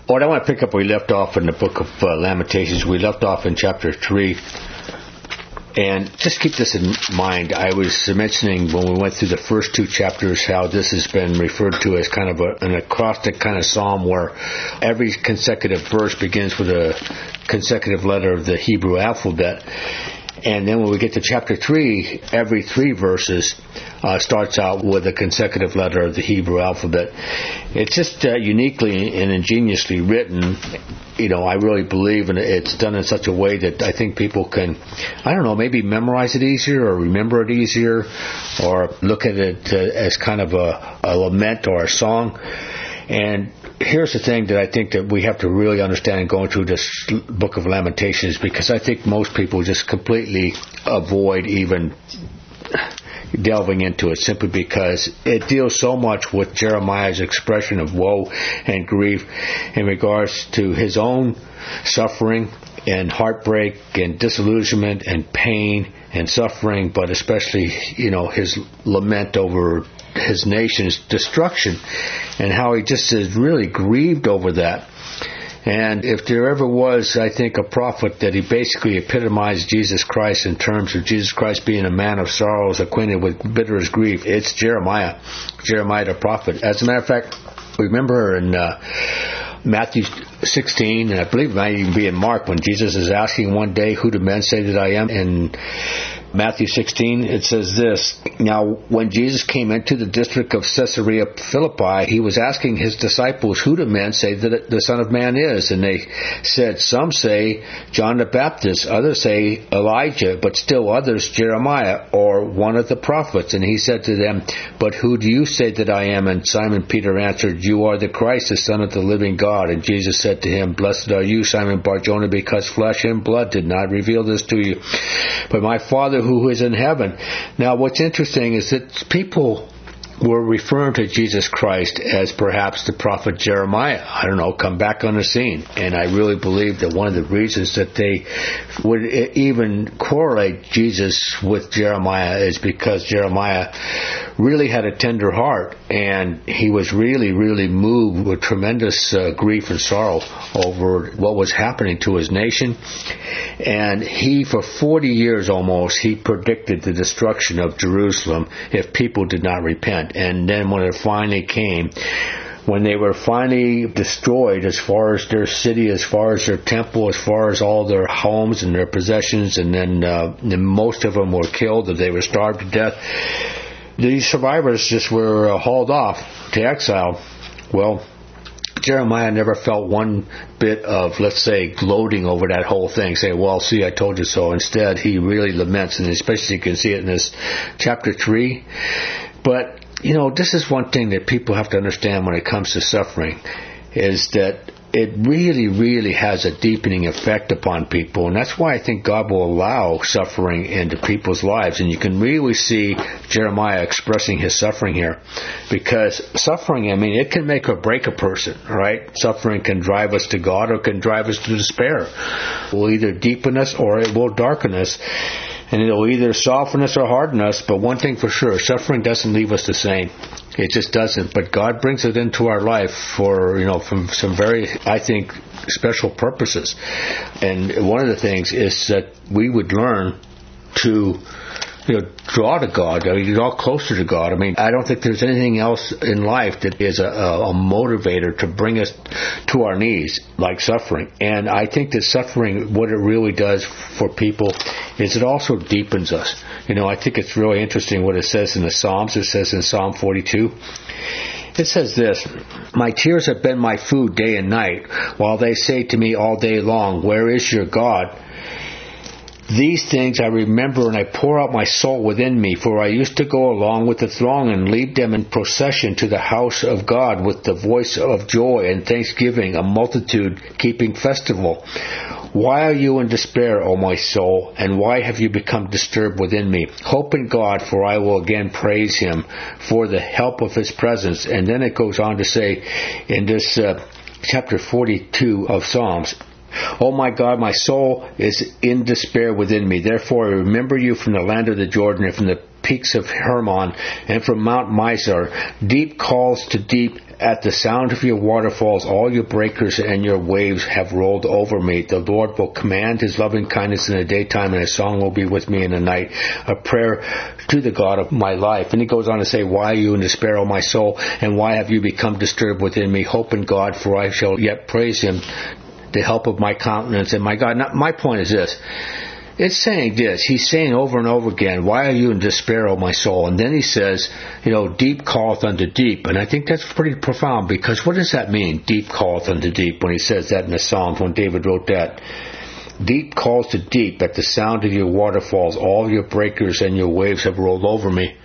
Well, I want to pick up where we left off in the book of Lamentations. We left off in chapter 3. And just keep this in mind. I was mentioning when we went through the first two chapters how this has been referred to as kind of an acrostic kind of psalm where every consecutive verse begins with a consecutive letter of the Hebrew alphabet. And then when we get to chapter 3, every 3 verses starts out with a consecutive letter of the Hebrew alphabet. It's just uniquely and ingeniously written. You know, I really believe it's done in such a way that I think people can, I don't know, maybe memorize it easier or remember it easier or look at it as kind of a lament or a song. And here's the thing that I think that we have to really understand going through this book of Lamentations, because I think most people just completely avoid even delving into it simply because it deals so much with Jeremiah's expression of woe and grief in regards to his own suffering and heartbreak and disillusionment and pain and suffering, but especially, you know, his lament over his nation's destruction and how he just is really grieved over that. And if there ever was, I think, a prophet that he basically epitomized Jesus Christ in terms of Jesus Christ being a man of sorrows, acquainted with bitterest grief, it's Jeremiah the prophet. As a matter of fact, remember in Matthew 16, and I believe it might even be in Mark, when Jesus is asking one day, who do men say that I am? In Matthew 16, it says this, now when Jesus came into the district of Caesarea Philippi, he was asking his disciples, who do men say that the Son of Man is? And they said, some say John the Baptist, others say Elijah, but still others Jeremiah or one of the prophets. And he said to them, but who do you say that I am? And Simon Peter answered, you are the Christ, the Son of the living God. And Jesus said to him, blessed are you, Simon Bar-Jonah, because flesh and blood did not reveal this to you, but my Father who is in heaven. Now, what's interesting is that people were referring to Jesus Christ as perhaps the prophet Jeremiah. I don't know, come back on the scene. And I really believe that one of the reasons that they would even correlate Jesus with Jeremiah is because Jeremiah really had a tender heart, and he was really, really moved with tremendous grief and sorrow over what was happening to his nation. And he, for 40 years almost, he predicted the destruction of Jerusalem if people did not repent. And then when it finally came, when they were finally destroyed as far as their city, as far as their temple, as far as all their homes and their possessions, and then most of them were killed or they were starved to death, these survivors just were hauled off to exile. Well, Jeremiah never felt one bit of, let's say, gloating over that whole thing, say, well, see, I told you so. Instead, he really laments, and especially you can see it in this chapter 3. But, you know, this is one thing that people have to understand when it comes to suffering, is that it really, really has a deepening effect upon people. And that's why I think God will allow suffering into people's lives. And you can really see Jeremiah expressing his suffering here. Because suffering, I mean, it can make or break a person, right? Suffering can drive us to God or it can drive us to despair. It will either deepen us or it will darken us. And it will either soften us or harden us. But one thing for sure, suffering doesn't leave us the same. It just doesn't. But God brings it into our life for, you know, from some very, I think, special purposes. And one of the things is that we would learn to, you know, draw to God, draw closer to God. I mean, I don't think there's anything else in life that is a motivator to bring us to our knees like suffering. And I think that suffering, what it really does for people is it also deepens us. You know, I think it's really interesting what it says in the Psalms. It says in Psalm 42, it says this, my tears have been my food day and night, while they say to me all day long, where is your God? These things I remember, and I pour out my soul within me, for I used to go along with the throng and lead them in procession to the house of God with the voice of joy and thanksgiving, a multitude keeping festival. Why are you in despair, O my soul, and why have you become disturbed within me? Hope in God, for I will again praise Him for the help of His presence. And then it goes on to say in this chapter 42 of Psalms, O my God, my soul is in despair within me. Therefore I remember you from the land of the Jordan and from the peaks of Hermon and from Mount Mizar. Deep calls to deep. At the sound of your waterfalls, all your breakers and your waves have rolled over me. The Lord will command His loving kindness in the daytime, and His song will be with me in the night, a prayer to the God of my life. And He goes on to say, why are you in despair, O my soul, and why have you become disturbed within me? Hope in God, for I shall yet praise Him, the help of my countenance and my God. Now, my point is this. It's saying this. He's saying over and over again, why are you in despair, O my soul? And then he says, deep calleth unto deep. And I think that's pretty profound, because what does that mean, deep calleth unto deep, when he says that in the Psalms, when David wrote that? Deep calls to deep. At the sound of your waterfalls, all your breakers and your waves have rolled over me.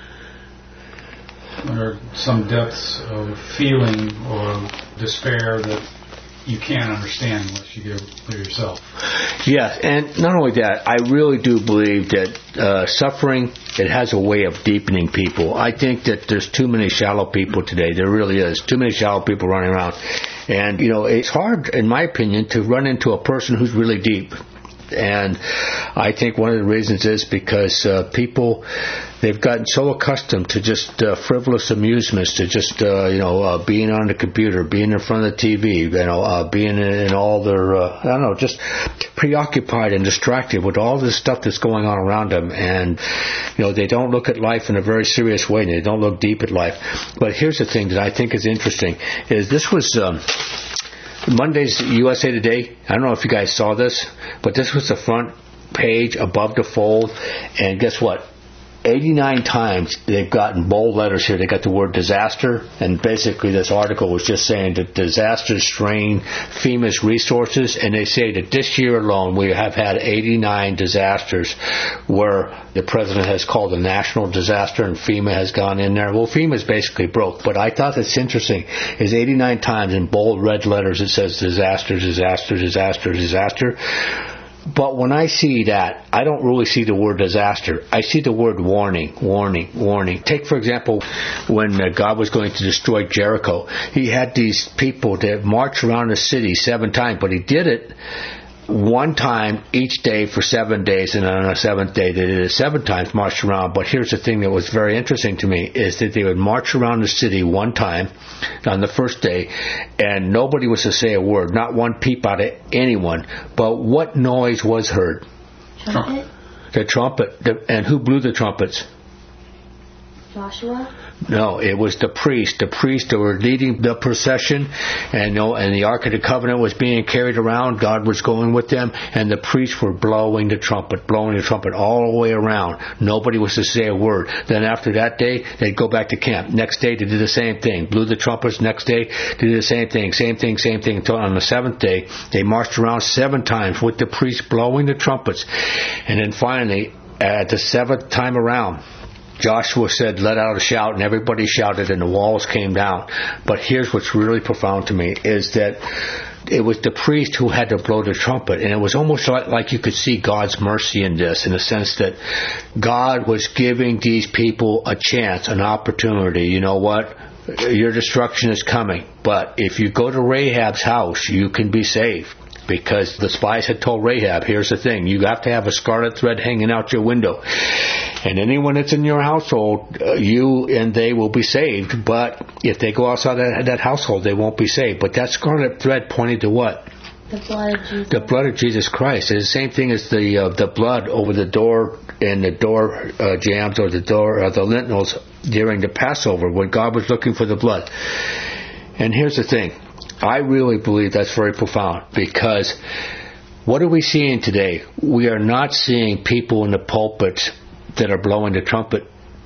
There are some depths of feeling or despair that you can't understand unless you go through yourself. Yes, and not only that, I really do believe that suffering, it has a way of deepening people. I think that there's too many shallow people today. There really is. Too many shallow people running around. And, it's hard, in my opinion, to run into a person who's really deep. And I think one of the reasons is because people, they've gotten so accustomed to just frivolous amusements, to just being on the computer, being in front of the TV, being in all their just preoccupied and distracted with all this stuff that's going on around them. And they don't look at life in a very serious way, and they don't look deep at life. But here's the thing that I think is interesting: is this was Monday's USA Today. I don't know if you guys saw this, but this was the front page above the fold. And guess what? 89 times they've gotten bold letters here. They got the word disaster. And basically this article was just saying that disasters strain FEMA's resources. And they say that this year alone we have had 89 disasters where the president has called a national disaster and FEMA has gone in there. Well, FEMA's basically broke. But I thought that's interesting is 89 times in bold red letters it says disaster, disaster, disaster, disaster. But when I see that, I don't really see the word disaster. I see the word warning, warning, warning. Take, for example, when God was going to destroy Jericho. He had these people that march around the city 7 times, but He did it one time each day for 7 days, and on the 7th day they did it 7 times, marched around. But here's the thing that was very interesting to me, is that they would march around the city one time on the first day, and nobody was to say a word, not one peep out of anyone. But what noise was heard? Trumpet? The trumpet. And who blew the trumpets? Joshua? No, it was the priest. The priests that were leading the procession, and the Ark of the Covenant was being carried around. God was going with them, and the priests were blowing the trumpet all the way around. Nobody was to say a word. Then after that day, they'd go back to camp. Next day, they did the same thing. Blew the trumpets. Next day, they did the same thing. Same thing. Until on the 7th day, they marched around 7 times with the priests blowing the trumpets. And then finally, at the 7th time around, Joshua said, let out a shout, and everybody shouted, and the walls came down. But here's what's really profound to me, is that it was the priest who had to blow the trumpet, and it was almost like you could see God's mercy in this, in the sense that God was giving these people a chance, an opportunity. You know what? Your destruction is coming, but if you go to Rahab's house, you can be saved. Because the spies had told Rahab, here's the thing, you have to have a scarlet thread hanging out your window. And anyone that's in your household, you and they will be saved. But if they go outside that household, they won't be saved. But that scarlet thread pointed to what? The blood of Jesus. The blood of Jesus Christ. It's the same thing as the blood over the door and the door jambs or the lintels during the Passover when God was looking for the blood. And here's the thing. I really believe that's very profound, because what are we seeing today? We are not seeing people in the pulpits that are blowing the trumpet,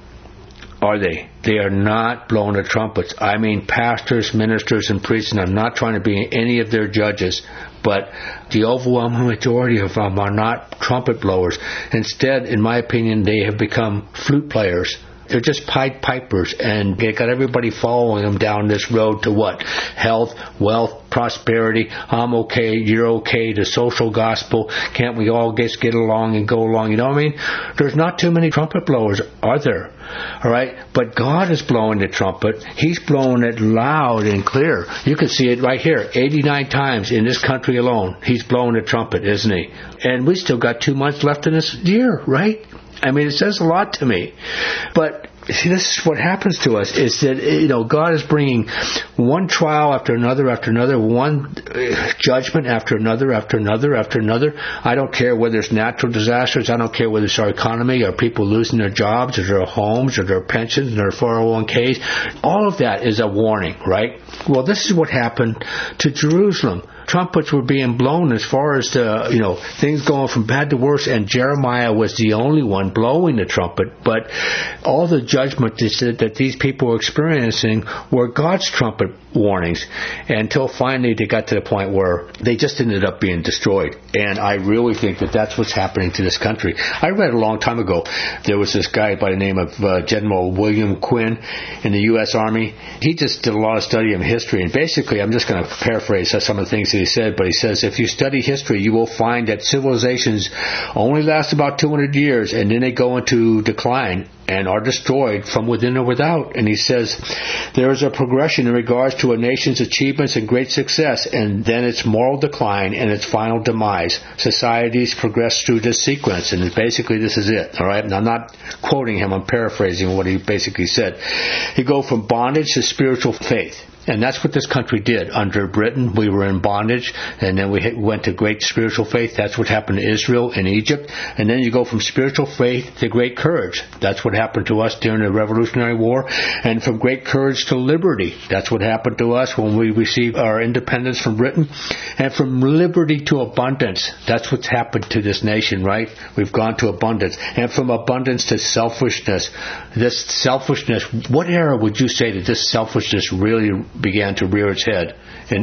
are they? They are not blowing the trumpets. I mean pastors, ministers, and priests, and I'm not trying to be any of their judges, but the overwhelming majority of them are not trumpet blowers. Instead, in my opinion, they have become flute players. They're just Pied Pipers, and they got everybody following them down this road to what? Health, wealth, prosperity. I'm okay, you're okay. The social gospel. Can't we all just get along and go along? You know what I mean? There's not too many trumpet blowers, are there? All right? But God is blowing the trumpet. He's blowing it loud and clear. You can see it right here. 89 times in this country alone, He's blowing the trumpet, isn't He? And we still got 2 months left in this year, right? I mean, it says a lot to me. But see, this is what happens to us, is that, God is bringing one trial after another, one judgment after another. I don't care whether it's natural disasters. I don't care whether it's our economy, or people losing their jobs, or their homes, or their pensions, or their 401ks. All of that is a warning, right? Well, this is what happened to Jerusalem. Trumpets were being blown as far as things going from bad to worse, and Jeremiah was the only one blowing the trumpet. But all the judgment that these people were experiencing were God's trumpet warnings, until finally they got to the point where they just ended up being destroyed. And I really think that that's what's happening to this country. I read a long time ago, there was this guy by the name of General William Quinn in the U.S. Army. He just did a lot of study of history, and basically, I'm just going to paraphrase some of the things that he said, but he says, if you study history, you will find that civilizations only last about 200 years, and then they go into decline and are destroyed from within or without. And he says, there is a progression in regards to a nation's achievements and great success, and then its moral decline and its final demise. Societies progress through this sequence, and basically this is it. All right, and I'm not quoting him, I'm paraphrasing what he basically said. He go from bondage to spiritual faith. And that's what this country did. Under Britain, we were in bondage, and then we went to great spiritual faith. That's what happened to Israel and Egypt. And then you go from spiritual faith to great courage. That's what happened to us during the Revolutionary War. And from great courage to liberty. That's what happened to us when we received our independence from Britain. And from liberty to abundance. That's what's happened to this nation, right? We've gone to abundance. And from abundance to selfishness. This selfishness, what era would you say that this selfishness really began to rear its head? In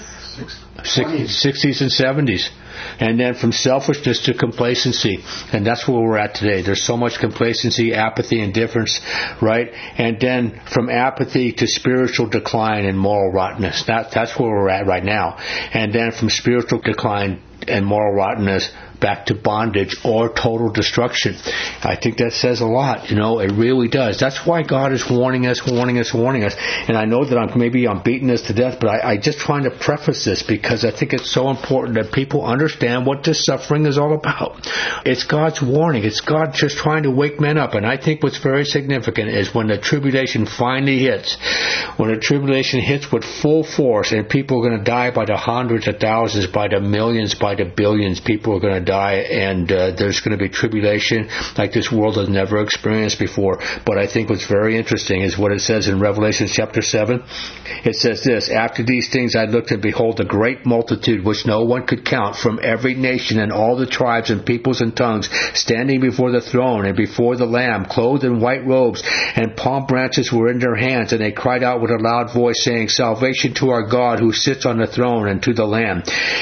60s and 70s. And then from selfishness to complacency. And that's where we're at today. There's so much complacency, apathy, indifference, right? And then from apathy to spiritual decline and moral rottenness. That's where we're at right now. And then from spiritual decline and moral rottenness back to bondage or total destruction. I think that says a lot. It really does. That's why God is warning us. And I know that I'm beating this to death, but I just trying to preface this because I think it's so important that people understand what this suffering is all about. It's God's warning. It's God just trying to wake men up. And I think what's very significant is when the tribulation finally hits, when the tribulation hits with full force, and people are going to die by the hundreds of thousands, by the millions, by the billions, people are going to die, and there's going to be tribulation like this world has never experienced before. But I think what's very interesting is what it says in Revelation chapter 7. It says this, after these things I looked, and behold, a great multitude which no one could count, from every nation and all the tribes and peoples and tongues, standing before the throne and before the Lamb, clothed in white robes, and palm branches were in their hands, and they cried out with a loud voice, saying, Salvation to our God who sits on the throne and to the Lamb.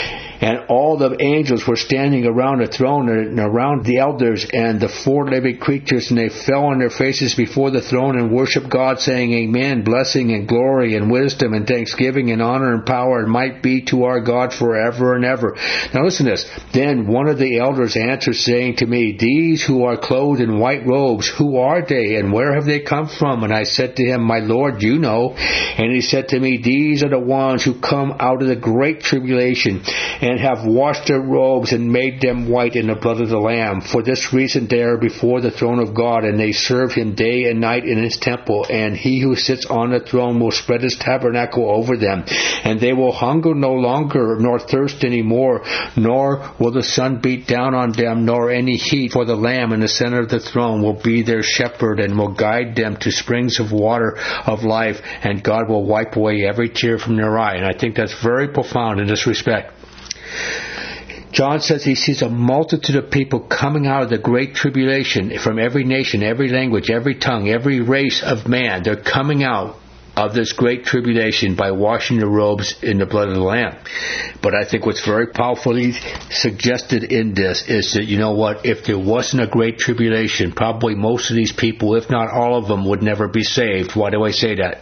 And all the angels were standing around the throne and around the elders and the four living creatures, and they fell on their faces before the throne and worshiped God, saying, Amen, blessing and glory and wisdom and thanksgiving and honor and power and might be to our God forever and ever. Now listen to this. Then one of the elders answered, saying to me, These who are clothed in white robes, who are they, and where have they come from? And I said to him, My Lord, you know. And he said to me, These are the ones who come out of the great tribulation, and have washed their robes and made them white in the blood of the Lamb. For this reason they are before the throne of God, and they serve him day and night in his temple. And he who sits on the throne will spread his tabernacle over them. And they will hunger no longer, nor thirst any more, nor will the sun beat down on them, nor any heat. For the Lamb in the center of the throne will be their shepherd, and will guide them to springs of water of life, and God will wipe away every tear from their eye. And I think that's very profound in this respect. John says he sees a multitude of people coming out of the great tribulation from every nation, every language, every tongue, every race of man. They're coming out of this great tribulation by washing their robes in the blood of the Lamb. But I think what's very powerfully suggested in this is that, if there wasn't a great tribulation, probably most of these people, if not all of them, would never be saved. Why do I say that?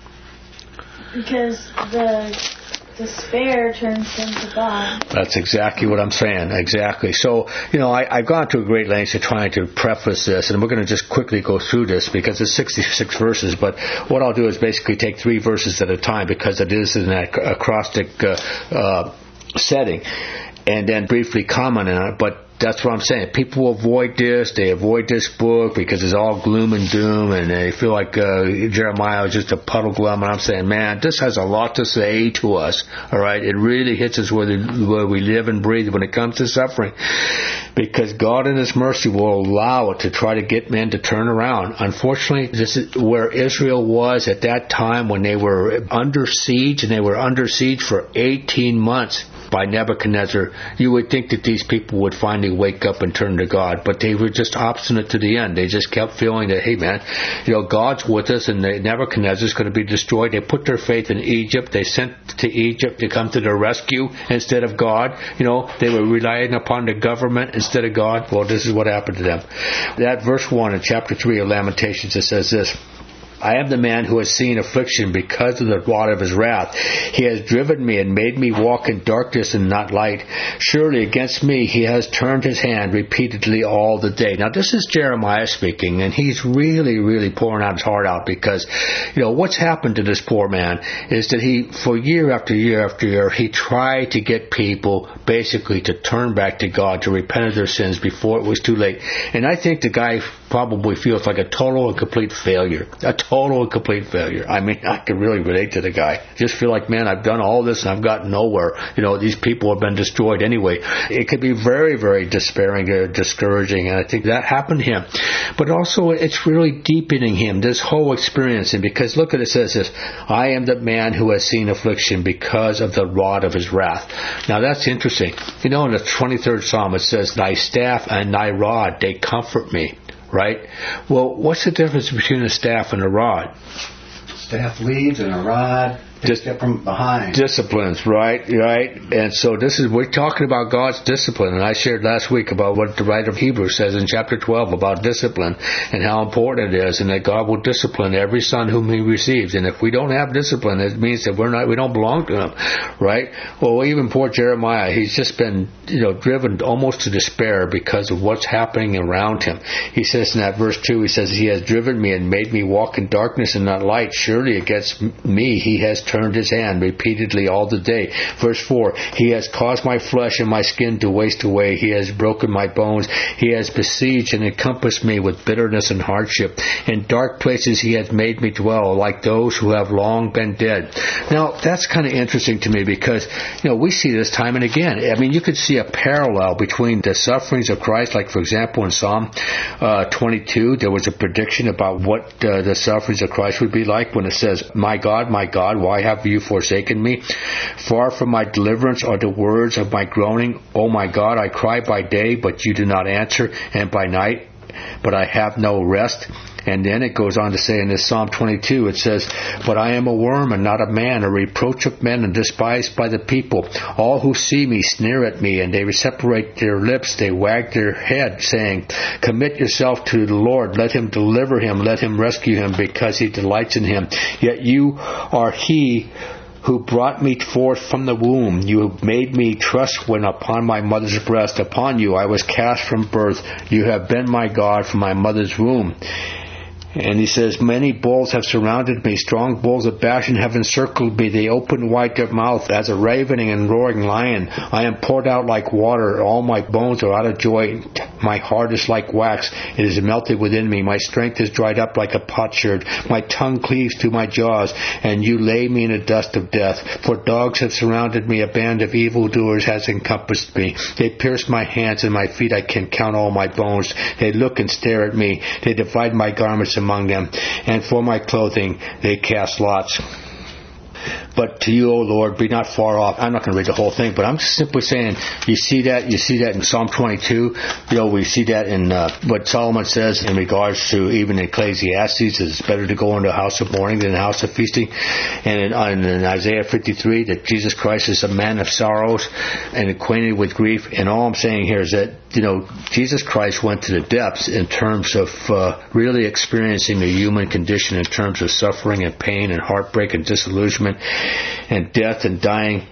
Because the despair turns them to God. That's exactly what I'm saying. Exactly. So, I've gone to a great length of trying to preface this, and we're going to just quickly go through this because it's 66 verses, but what I'll do is basically take 3 verses at a time because it is an acrostic setting, and then briefly comment on it. But That's what I'm saying. People avoid this. They avoid this book because it's all gloom and doom, and they feel like Jeremiah is just a puddle glum. And I'm saying, man, this has a lot to say to us. All right, it really hits us where we live and breathe when it comes to suffering, because God in His mercy will allow it to try to get men to turn around. Unfortunately, this is where Israel was at that time when they were under siege, and they were under siege for 18 months. By Nebuchadnezzar. You would think that these people would finally wake up and turn to God, but they were just obstinate to the end. They just kept feeling that, hey man, God's with us, and Nebuchadnezzar's going to be destroyed. They put their faith in Egypt. They sent to Egypt to come to their rescue instead of God. They were relying upon the government instead of God. Well, this is what happened to them. That verse 1 in chapter 3 of Lamentations, it says this: I am the man who has seen affliction because of the rod of his wrath. He has driven me and made me walk in darkness and not light. Surely against me he has turned his hand repeatedly all the day. Now this is Jeremiah speaking, and he's really, really pouring out his heart out, because, what's happened to this poor man is that he, for year after year after year, he tried to get people basically to turn back to God, to repent of their sins before it was too late. And I think the guy probably feels like a total and complete failure. A total and complete failure. I mean, I can really relate to the guy. Just feel like, man, I've done all this and I've gotten nowhere. These people have been destroyed anyway. It could be very, very despairing or discouraging, and I think that happened to him. But also, it's really deepening him, this whole experience. And because, look at it, says this: I am the man who has seen affliction because of the rod of his wrath. Now, that's interesting. In the 23rd Psalm, it says, thy staff and thy rod, they comfort me. Right? Well, what's the difference between a staff and a rod? Staff leads and a rod picks up from behind. Disciplines, right? And so we're talking about God's discipline. And I shared last week about what the writer of Hebrews says in chapter 12 about discipline and how important it is, and that God will discipline every son whom He receives. And if we don't have discipline, it means that we don't belong to Him, right? Well, even poor Jeremiah, he's just been, driven almost to despair because of what's happening around him. He says in that verse 2, he says, He has driven me and made me walk in darkness and not light. Surely against me He has turned His hand repeatedly all the day. Verse 4, He has caused my flesh and my skin to waste away. He has broken my bones. He has besieged and encompassed me with bitterness and hardship. In dark places He has made me dwell, like those who have long been dead. Now, that's kind of interesting to me, because, we see this time and again. I mean, you could see a parallel between the sufferings of Christ. Like, for example, in Psalm 22, there was a prediction about what the sufferings of Christ would be like when it says, my God, why have you forsaken me? Far from my deliverance are the words of my groaning. O my God, I cry by day, but you do not answer, and by night, but I have no rest. And then it goes on to say in this Psalm 22, it says, but I am a worm and not a man, a reproach of men and despised by the people. All who see me sneer at me, and they separate their lips, they wag their head, saying, commit yourself to the Lord, let Him deliver him, let Him rescue him, because He delights in him. Yet you are He who brought me forth from the womb. You have made me trust when upon my mother's breast. Upon you I was cast from birth. You have been my God from my mother's womb. And he says, many bulls have surrounded me. Strong bulls of Bashan have encircled me. They open wide their mouth as a ravening and roaring lion. I am poured out like water. All my bones are out of joint. My heart is like wax. It is melted within me. My strength is dried up like a potsherd. My tongue cleaves to my jaws. And you lay me in the dust of death. For dogs have surrounded me. A band of evildoers has encompassed me. They pierce my hands and my feet. I can count all my bones. They look and stare at me. They divide my garments among them, and for my clothing they cast lots. But to you, O Lord, be not far off. I'm not going to read the whole thing, but I'm just simply saying, you see that in Psalm 22. We see that in what Solomon says in regards to even Ecclesiastes, it's better to go into a house of mourning than a house of feasting. And in Isaiah 53, that Jesus Christ is a man of sorrows and acquainted with grief. And all I'm saying here is that, Jesus Christ went to the depths in terms of really experiencing the human condition in terms of suffering and pain and heartbreak and disillusionment and death and dying.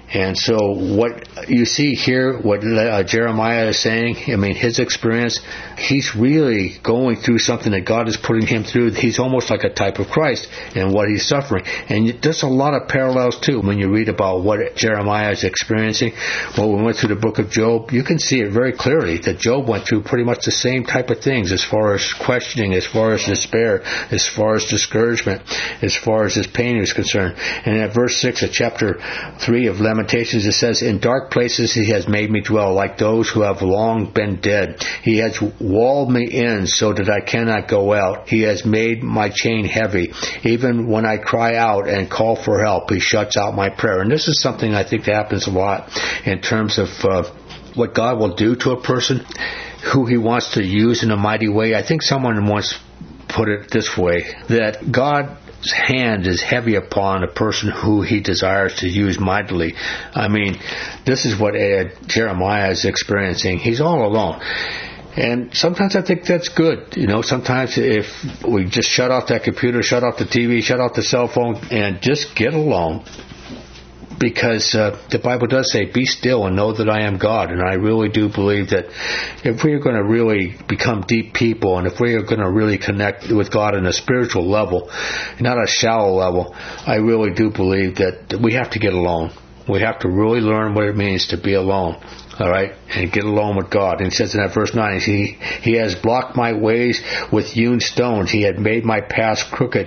And so what you see here, what Jeremiah is saying, I mean, his experience, he's really going through something that God is putting him through. He's almost like a type of Christ in what he's suffering. And there's a lot of parallels, too, when you read about what Jeremiah is experiencing. When we went through the book of Job, you can see it very clearly that Job went through pretty much the same type of things as far as questioning, as far as despair, as far as discouragement, as far as his pain is concerned. And in verse 6 of chapter 3 of Lamentations, it says, "In dark places he has made me dwell, like those who have long been dead. He has walled me in so that I cannot go out. He has made my chain heavy. Even when I cry out and call for help, he shuts out my prayer." And this is something I think that happens a lot in terms of what God will do to a person, who he wants to use in a mighty way. I think someone once put it this way, that God hand is heavy upon a person who he desires to use mightily. I mean, this is what Jeremiah is experiencing. He's all alone. And sometimes I think that's good. Sometimes if we just shut off that computer, shut off the TV, shut off the cell phone, and just get alone. Because the Bible does say, "Be still and know that I am God." And I really do believe that if we are going to really become deep people, and if we are going to really connect with God on a spiritual level, not a shallow level, I really do believe that we have to get alone. We have to really learn what it means to be alone. All right, and get alone with God. And it says in that verse 9, He has blocked my ways with hewn stones. He had made my paths crooked.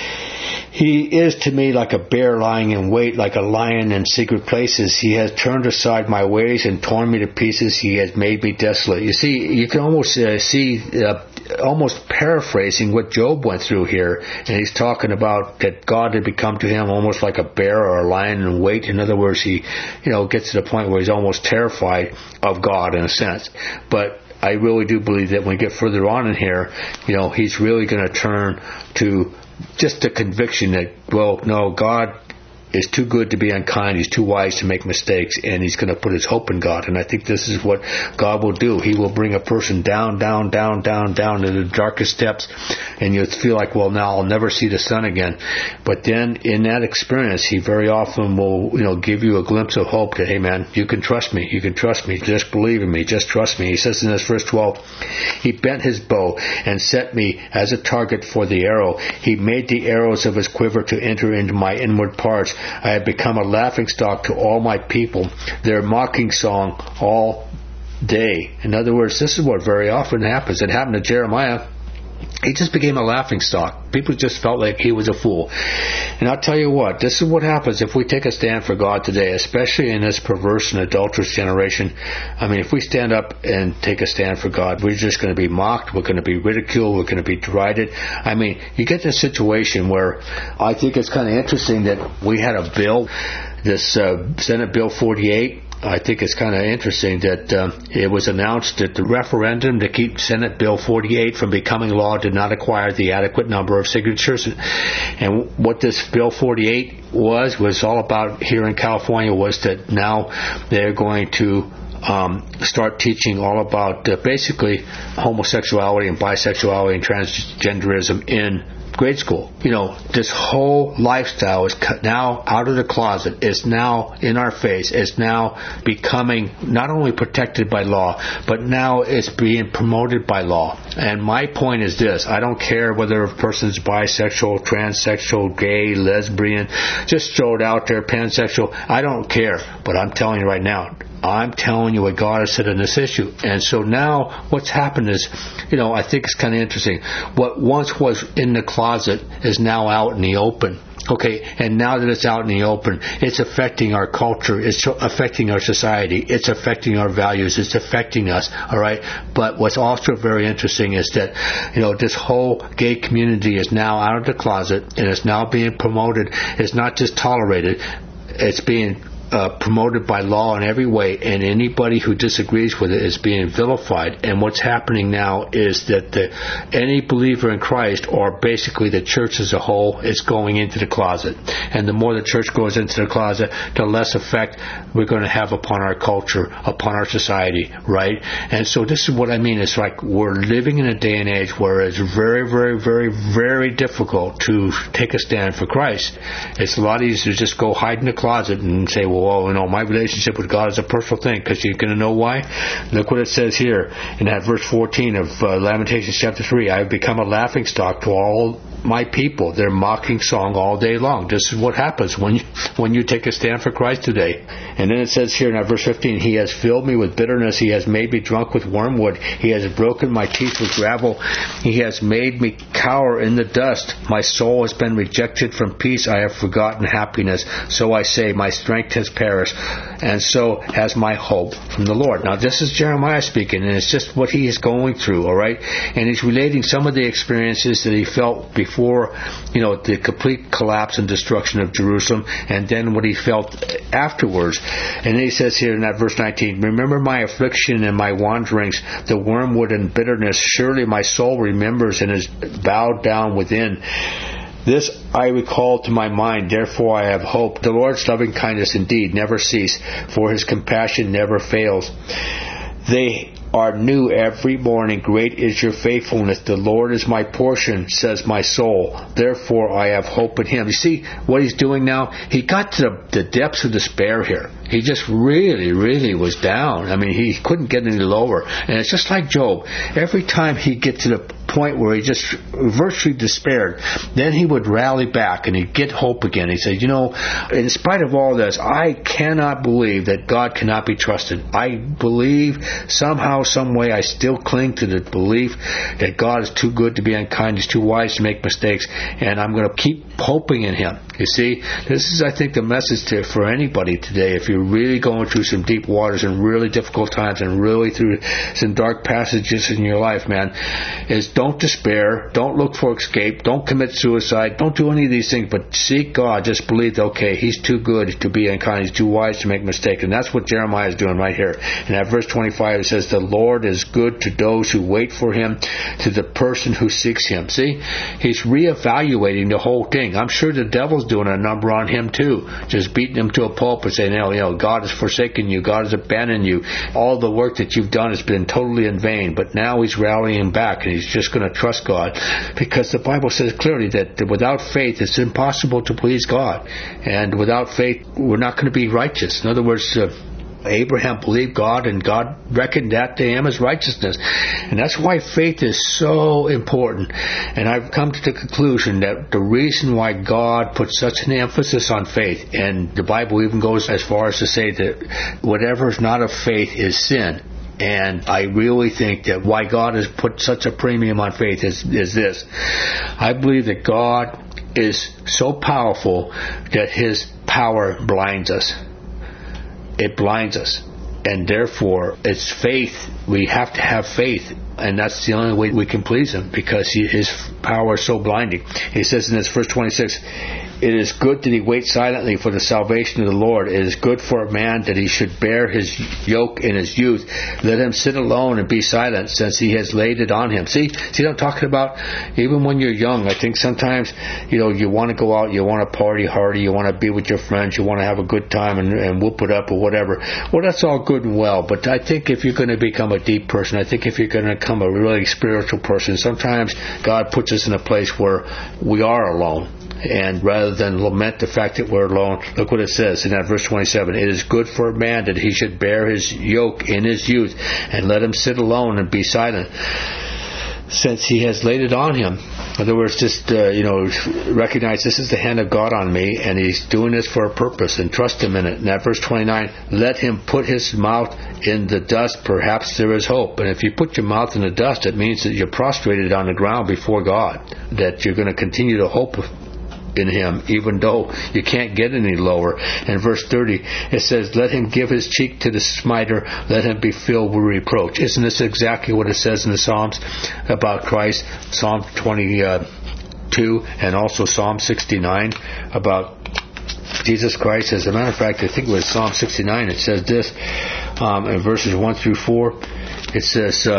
He is to me like a bear lying in wait, like a lion in secret places. He has turned aside my ways and torn me to pieces. He has made me desolate. You see, you can almost see, almost paraphrasing what Job went through here. And he's talking about that God had become to him almost like a bear or a lion in wait. In other words, he, gets to the point where he's almost terrified of God in a sense. But I really do believe that when we get further on in here, he's really going to turn to just the conviction that, well, no, God is too good to be unkind. He's too wise to make mistakes, and he's going to put his hope in God. And I think this is what God will do. He will bring a person down to the darkest depths, and you'll feel like, well, now I'll never see the sun again. But then in that experience, he very often will, give you a glimpse of hope that, hey, man, you can trust me. You can trust me. Just believe in me. Just trust me. He says in this verse 12, "He bent his bow and set me as a target for the arrow. He made the arrows of his quiver to enter into my inward parts. I have become a laughingstock to all my people, their mocking song all day." In other words, this is what very often happens. It happened to Jeremiah. He just became a laughingstock. People just felt like he was a fool. And I'll tell you what, this is what happens if we take a stand for God today, especially in this perverse and adulterous generation. I mean, if we stand up and take a stand for God, we're just going to be mocked, we're going to be ridiculed, we're going to be derided. I mean, you get this situation where I think it's kind of interesting that we had a bill, this Senate Bill 48. I think it's kind of interesting that it was announced that the referendum to keep Senate Bill 48 from becoming law did not acquire the adequate number of signatures. And what this Bill 48 was all about here in California was that now they're going to start teaching all about basically homosexuality and bisexuality and transgenderism in grade school. This whole lifestyle is now out of the closet. It's now in our face. It's now becoming not only protected by law, but now it's being promoted by law. And my point is this. I don't care whether a person's bisexual, transsexual, gay, lesbian. Just throw it out there, pansexual. I don't care. But I'm telling you right now, I'm telling you what God has said on this issue. And so now what's happened is, I think it's kind of interesting. What once was in the closet is now out in the open. Okay, and now that it's out in the open, it's affecting our culture, it's affecting our society, it's affecting our values, it's affecting us, all right? But what's also very interesting is that, this whole gay community is now out of the closet, and it's now being promoted. It's not just tolerated, it's being promoted by law in every way, and anybody who disagrees with it is being vilified. And what's happening now is that any believer in Christ, or basically the church as a whole, is going into the closet. And the more the church goes into the closet, the less effect we're going to have upon our culture, upon our society, right? And so this is what I mean. It's like we're living in a day and age where it's very, very, very, very difficult to take a stand for Christ. It's a lot easier to just go hide in the closet and say, well, well, my relationship with God is a personal thing, because you're going to know why. Look what it says here in that verse 14 of Lamentations chapter 3. I have become a laughingstock to all my people, their mocking song all day long. This is what happens when you take a stand for Christ today. And then it says here in verse 15, He has filled me with bitterness. He has made me drunk with wormwood. He has broken my teeth with gravel. He has made me cower in the dust. My soul has been rejected from peace. I have forgotten happiness. So I say, my strength has perished, and so has my hope from the Lord. Now, this is Jeremiah speaking, and it's just what he is going through, all right? And he's relating some of the experiences that he felt before, the complete collapse and destruction of Jerusalem, and then what he felt afterwards. And then he says here in that verse 19, remember my affliction and my wanderings, the wormwood and bitterness. Surely my soul remembers and is bowed down within. This I recall to my mind, therefore I have hope. The Lord's loving kindness indeed never cease, for His compassion never fails. They are new every morning. Great is your faithfulness. The Lord is my portion, says my soul. Therefore I have hope in Him. You see what he's doing now? He got to the depths of despair here. He just really, really was down. I mean, he couldn't get any lower. And it's just like Job. Every time he gets to the point where he just virtually despaired, then he would rally back and he'd get hope again. He said, in spite of all this, I cannot believe that God cannot be trusted. I believe somehow, some way, I still cling to the belief that God is too good to be unkind, He's too wise to make mistakes, and I'm going to keep hoping in Him. You see, this is, I think, the message for anybody today. If you're really going through some deep waters and really difficult times and really through some dark passages in your life, man, is don't despair, don't look for escape, don't commit suicide, don't do any of these things, but seek God. Just believe that, okay, He's too good to be unkind, He's too wise to make mistakes. And that's what Jeremiah is doing right here. In that verse 25, it says, the Lord is good to those who wait for Him, to the person who seeks Him. See, he's reevaluating the whole thing. I'm sure the devil's doing a number on him too, just beating him to a pulp and saying, God has forsaken you, God has abandoned you, all the work that you've done has been totally in vain. But now he's rallying back, and he's just going to trust God, because the Bible says clearly that without faith it's impossible to please God, and without faith we're not going to be righteous. In other words, Abraham believed God, and God reckoned that to him as righteousness. And that's why faith is so important. And I've come to the conclusion that the reason why God puts such an emphasis on faith, and the Bible even goes as far as to say that whatever is not of faith is sin. And I really think that why God has put such a premium on faith is this. I believe that God is so powerful that His power blinds us. It blinds us. And therefore, it's faith. We have to have faith. And that's the only way we can please Him, because His power is so blinding. He says in this verse 26, it is good that he wait silently for the salvation of the Lord. It is good for a man that he should bear his yoke in his youth. Let him sit alone and be silent, since he has laid it on him. See what I'm talking about? Even when you're young, I think sometimes, you want to go out, you want to party hardy, you want to be with your friends, you want to have a good time and whoop it up or whatever. Well, that's all good and well, but I think if you're going to become a deep person, I think if you're going to become a really spiritual person, sometimes God puts us in a place where we are alone. And rather than lament the fact that we're alone, look what it says in that verse 27. It is good for a man that he should bear his yoke in his youth, and let him sit alone and be silent, since he has laid it on him. In other words, just, recognize this is the hand of God on me, and He's doing this for a purpose, and trust Him in it. And that verse 29, let him put his mouth in the dust, perhaps there is hope. And if you put your mouth in the dust, it means that you're prostrated on the ground before God, that you're going to continue to hope in Him, even though you can't get any lower. And verse 30, it says, let him give his cheek to the smiter, let him be filled with reproach. Isn't this exactly what it says in the Psalms about Christ? Psalm 22 and also Psalm 69 about Jesus Christ. As a matter of fact, I think it was Psalm 69, it says this, in verses 1 through 4, it says,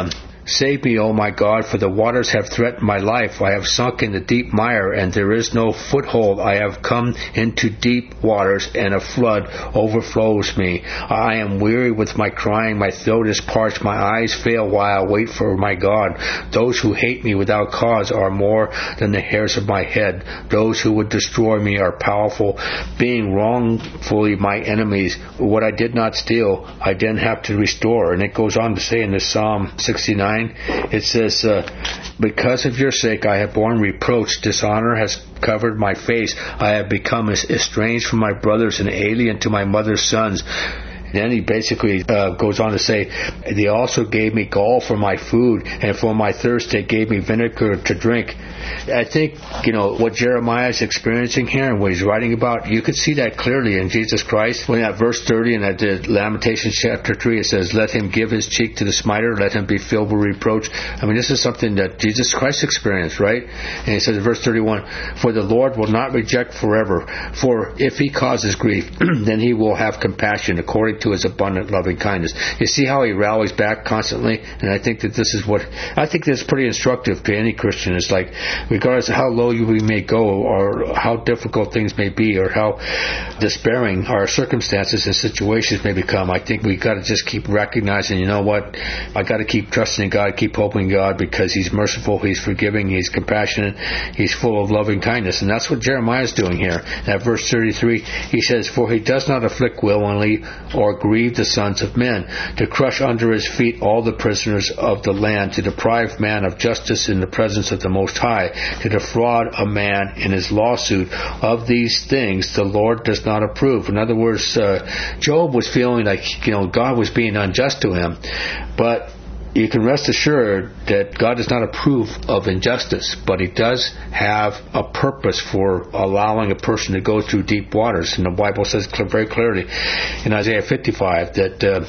Save me, O my God, for the waters have threatened my life. I have sunk in the deep mire, and there is no foothold. I have come into deep waters, and a flood overflows me. I am weary with my crying. My throat is parched. My eyes fail while I wait for my God. Those who hate me without cause are more than the hairs of my head. Those who would destroy me are powerful, being wrongfully my enemies. What I did not steal, I didn't have to restore. And it goes on to say in this Psalm 69, it says, because of your sake I have borne reproach. Dishonor has covered my face. I have become estranged from my brothers and alien to my mother's sons. Then he basically goes on to say, they also gave me gall for my food, and for my thirst they gave me vinegar to drink. I think, what Jeremiah is experiencing here and what he's writing about, you could see that clearly in Jesus Christ. When at verse 30 and at the Lamentations chapter 3, it says, let him give his cheek to the smiter, let him be filled with reproach. I mean, this is something that Jesus Christ experienced, right? And he says in verse 31, for the Lord will not reject forever, for if he causes grief, then he will have compassion according to his abundant loving kindness. You see how he rallies back constantly? And I think that this is pretty instructive to any Christian. It's like, regardless of how low we may go, or how difficult things may be, or how despairing our circumstances and situations may become, I think we got to just keep recognizing, you know what, I got to keep trusting in God, keep hoping in God, because he's merciful, he's forgiving, he's compassionate, he's full of loving kindness. And that's what Jeremiah is doing here. At verse 33, he says, for he does not afflict willingly or grieve the sons of men, to crush under his feet all the prisoners of the land, to deprive man of justice in the presence of the Most High, to defraud a man in his lawsuit. Of these things the Lord does not approve. In other words, Job was feeling like God was being unjust to him, but you can rest assured that God does not approve of injustice, but he does have a purpose for allowing a person to go through deep waters. And the Bible says very clearly in Isaiah 55 that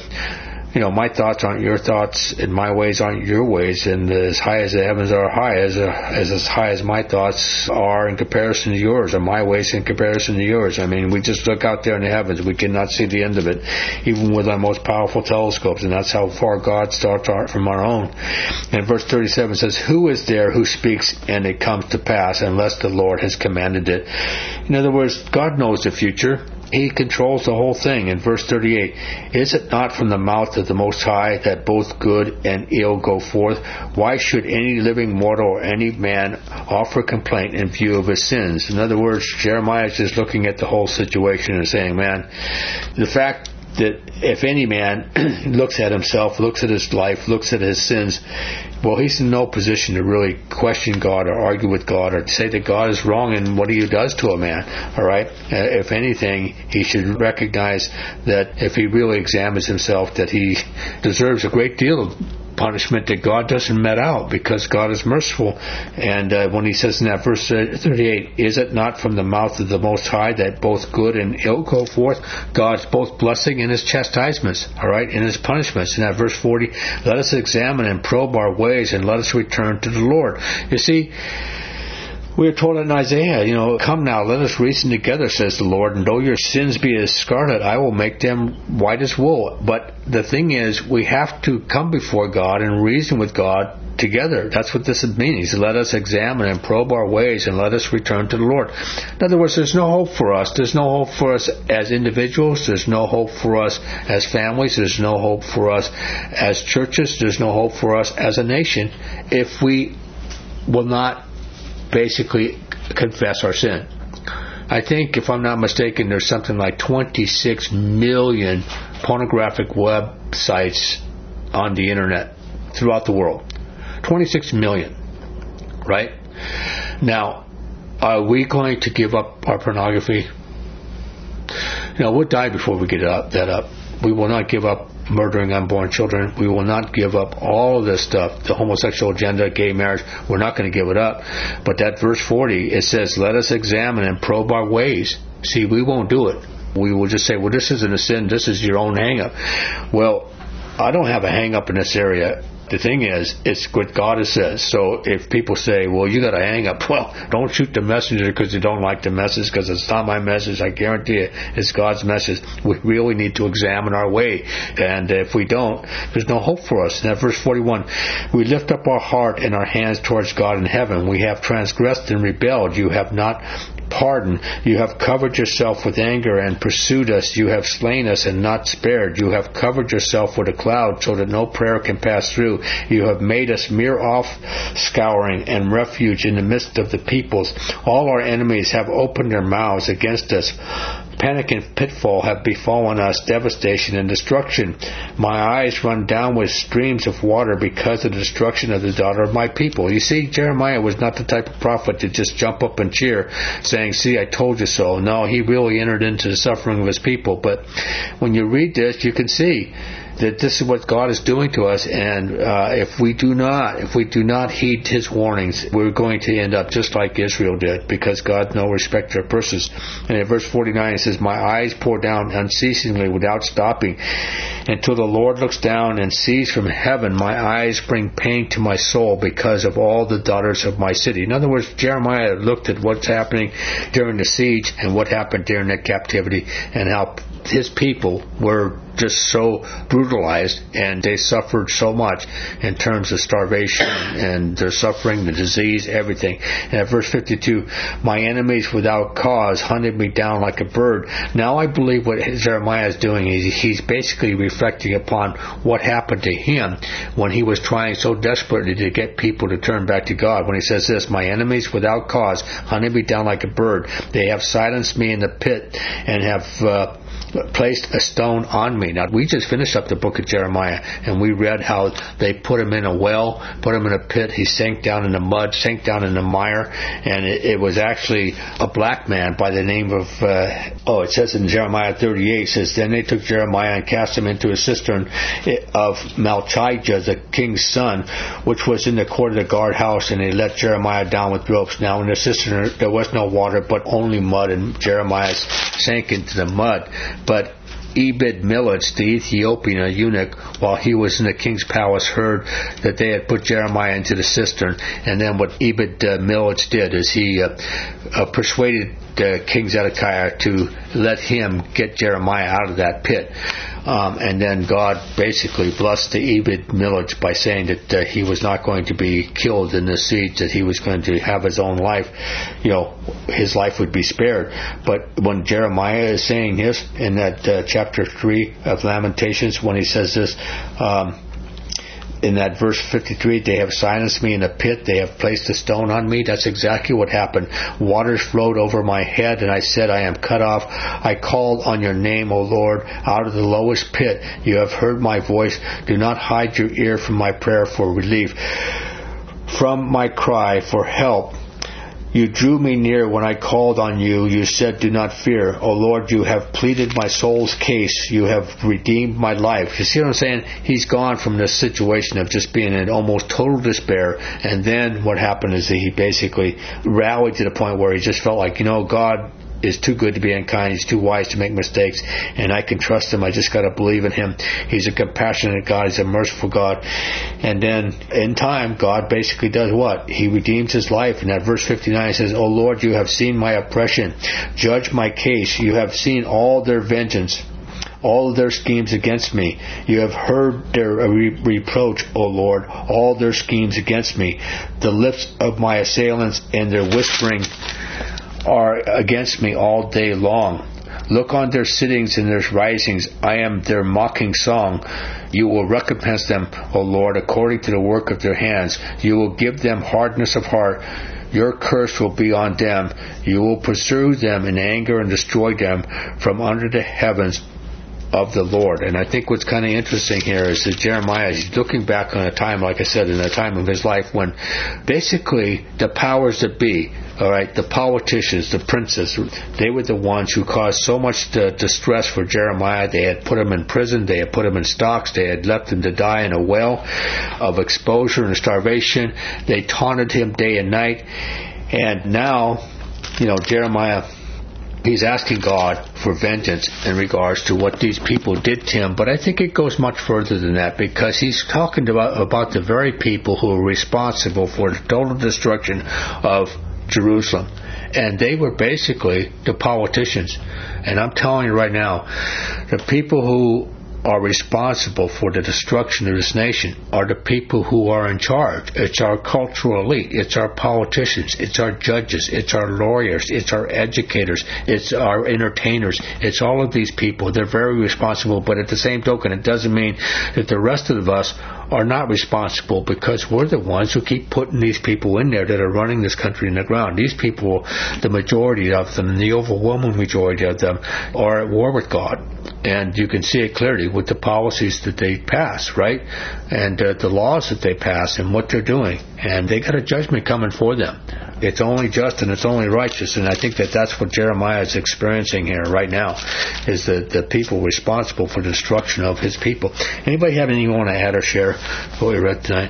my thoughts aren't your thoughts, and my ways aren't your ways, and as high as the heavens are high, as high as my thoughts are in comparison to yours, and my ways in comparison to yours. I mean, we just look out there in the heavens, we cannot see the end of it, even with our most powerful telescopes, and that's how far God's thoughts are from our own. And verse 37 says, who is there who speaks and it comes to pass, unless the Lord has commanded it? In other words, God knows the future. He controls the whole thing. In verse 38, is it not from the mouth of the Most High that both good and ill go forth? Why should any living mortal or any man offer complaint in view of his sins? In other words, Jeremiah is just looking at the whole situation and saying, man, the fact that if any man looks at himself, looks at his life, looks at his sins, well, he's in no position to really question God or argue with God or say that God is wrong in what he does to a man. All right? If anything, he should recognize that if he really examines himself, that he deserves a great deal of punishment that God doesn't met out, because God is merciful. And when he says in that verse 38, is it not from the mouth of the Most High that both good and ill go forth? God's both blessing and his chastisements, all right, and his punishments. In that verse 40, let us examine and probe our ways, and let us return to the Lord. You see, we are told in Isaiah, come now, let us reason together, says the Lord, and though your sins be as scarlet, I will make them white as wool. But the thing is, we have to come before God and reason with God together. That's what this means. Let us examine and probe our ways, and let us return to the Lord. In other words, there's no hope for us. There's no hope for us as individuals. There's no hope for us as families. There's no hope for us as churches. There's no hope for us as a nation if we will not basically confess our sin. I think, if I'm not mistaken, there's something like 26 million pornographic websites on the internet throughout the world. 26 million. Right? Now, are we going to give up our pornography? We'll die before we give that up. We will not give up murdering unborn children. We will not give up all of this stuff, the homosexual agenda, gay marriage. We're not going to give it up. But that verse 40, it says, let us examine and probe our ways. See, we won't do it. We will just say, well, this isn't a sin. This is your own hang-up. Well, I don't have a hang-up in this area The thing is, it's what God has said. So if people say, well, you got to hang up, well, don't shoot the messenger because you don't like the message, because it's not my message. I guarantee you, it's God's message. We really need to examine our way. And if we don't, there's no hope for us. And verse 41, we lift up our heart and our hands towards God in heaven. We have transgressed and rebelled. You have not pardoned. You have covered yourself with anger and pursued us. You have slain us and not spared. You have covered yourself with a cloud so that no prayer can pass through. You have made us mere off-scouring and refuge in the midst of the peoples. All our enemies have opened their mouths against us. Panic and pitfall have befallen us, devastation and destruction. My eyes run down with streams of water because of the destruction of the daughter of my people. You see, Jeremiah was not the type of prophet to just jump up and cheer, saying, see, I told you so. No, he really entered into the suffering of his people. But when you read this, you can see that this is what God is doing to us, and if we do not heed His warnings, we're going to end up just like Israel did, because God no respecter of persons. And in verse 49 it says, my eyes pour down unceasingly without stopping, until the Lord looks down and sees from heaven. My eyes bring pain to my soul because of all the daughters of my city. In other words, Jeremiah looked at what's happening during the siege and what happened during that captivity, and how his people were just so brutalized, and they suffered so much in terms of starvation and their suffering, the disease, everything. And at verse 52, my enemies without cause hunted me down like a bird. Now I believe what Jeremiah is doing is he's basically reflecting upon what happened to him when he was trying so desperately to get people to turn back to God. When he says this, my enemies without cause hunted me down like a bird. They have silenced me in the pit and have placed a stone on me. Now, we just finished up the book of Jeremiah, and we read how they put him in a well, put him in a pit. He sank down in the mud, sank down in the mire, and it was actually a black man by the name of, it says in Jeremiah 38, it says, then they took Jeremiah and cast him into a cistern of Malchijah, the king's son, which was in the court of the guardhouse, and they let Jeremiah down with ropes. Now, in the cistern, there was no water, but only mud, and Jeremiah sank into the mud. But Ebed-Melech, the Ethiopian, a eunuch, while he was in the king's palace, heard that they had put Jeremiah into the cistern. And then what Ebed-Melech did is he persuaded King Zedekiah to let him get Jeremiah out of that pit. And then God basically blessed the Ebed-Melech by saying that he was not going to be killed in the siege, that he was going to have his own life. His life would be spared. But when Jeremiah is saying this in that chapter 3 of Lamentations, when he says this, in that verse 53, they have silenced me in a pit, they have placed a stone on me. That's exactly what happened. Waters flowed over my head, and I said, I am cut off. I called on your name, O Lord, out of the lowest pit. You have heard my voice. Do not hide your ear from my prayer for relief, from my cry for help. You drew me near when I called on you. You said, do not fear. O Lord, you have pleaded my soul's case. You have redeemed my life. You see what I'm saying? He's gone from this situation of just being in almost total despair. And then what happened is that he basically rallied to the point where he just felt like, God is too good to be unkind. He's too wise to make mistakes, and I can trust him. I just got to believe in him. He's a compassionate God. He's a merciful God. And then in time, God basically does what? He redeems his life. And at verse 59 it says, O Lord, you have seen my oppression. Judge my case. You have seen all their vengeance, all their schemes against me. You have heard their reproach, O Lord, all their schemes against me. The lips of my assailants and their whispering are against me all day long. Look on their sittings and their risings. I am their mocking song. You will recompense them, O Lord, according to the work of their hands. You will give them hardness of heart. Your curse will be on them. You will pursue them in anger and destroy them from under the heavens of the Lord. And I think what's kind of interesting here is that Jeremiah is looking back on a time, like I said, in a time of his life when basically the powers that be, the politicians, the princes, they were the ones who caused so much distress for Jeremiah. They had put him in prison. They had put him in stocks. They had left him to die in a well of exposure and starvation. They taunted him day and night. And now, Jeremiah he's asking God for vengeance in regards to what these people did to him. But I think it goes much further than that, because he's talking about the very people who are responsible for the total destruction of Jerusalem. And they were basically the politicians. And I'm telling you right now, the people who are responsible for the destruction of this nation are the people who are in charge. It's our cultural elite. It's our politicians. It's our judges. It's our lawyers. It's our educators. It's our entertainers. It's all of these people. They're very responsible, but at the same token, it doesn't mean that the rest of us are not responsible, because we're the ones who keep putting these people in there that are running this country in the ground. These people, the majority of them, the overwhelming majority of them, are at war with God. And you can see it clearly with the policies that they pass, right? And the laws that they pass and what they're doing. And they got a judgment coming for them. It's only just and it's only righteous. And I think that that's what Jeremiah is experiencing here right now, is the people responsible for the destruction of his people. Anybody have anything you want to add or share what we read tonight?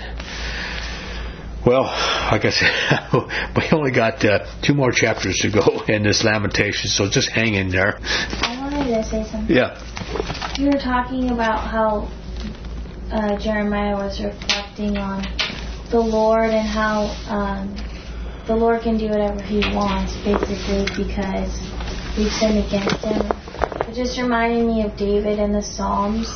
Well, like I said, we only got 2 more chapters to go in this Lamentation, so just hang in there. I wanted to say something. Yeah. You were talking about how Jeremiah was reflecting on the Lord and how the Lord can do whatever he wants, basically, because we've sinned against him. It just reminded me of David in the Psalms.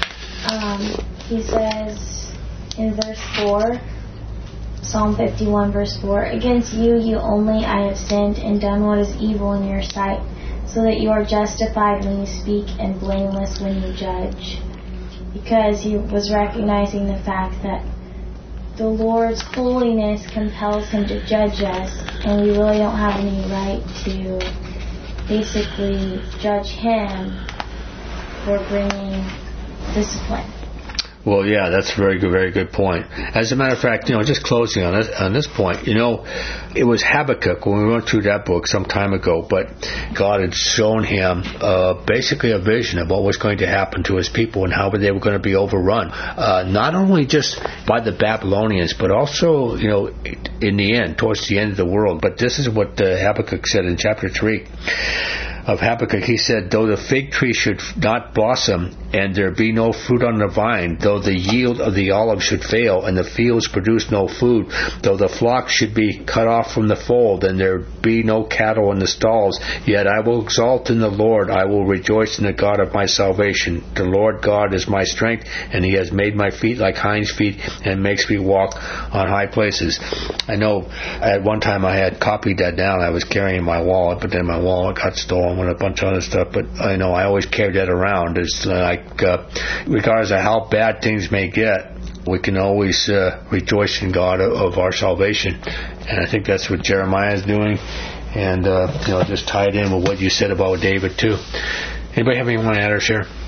He says in verse 4, Psalm 51 verse 4, "Against you only I have sinned and done what is evil in your sight, so that you are justified when you speak and blameless when you judge." Because he was recognizing the fact that the Lord's holiness compels him to judge us, and we really don't have any right to basically judge him for bringing discipline. Well, yeah, that's a very good point. As a matter of fact, just closing on this point, it was Habakkuk when we went through that book some time ago, but God had shown him basically a vision of what was going to happen to his people and how they were going to be overrun, not only just by the Babylonians, but also, in the end, towards the end of the world. But this is what Habakkuk said in chapter 3. Of Habakkuk, he said, "Though the fig tree should not blossom, and there be no fruit on the vine, though the yield of the olive should fail, and the fields produce no food, though the flock should be cut off from the fold, and there be no cattle in the stalls, yet I will exalt in the Lord, I will rejoice in the God of my salvation. The Lord God is my strength, and he has made my feet like hinds' feet, and makes me walk on high places." I know at one time I had copied that down. I was carrying my wallet, but then my wallet got stolen and a bunch of other stuff. But I know I always carry that around. It's like, regardless of how bad things may get, we can always rejoice in God of our salvation. And I think that's what Jeremiah is doing. And just tie it in with what you said about David too. Anybody have anything you want to add or share?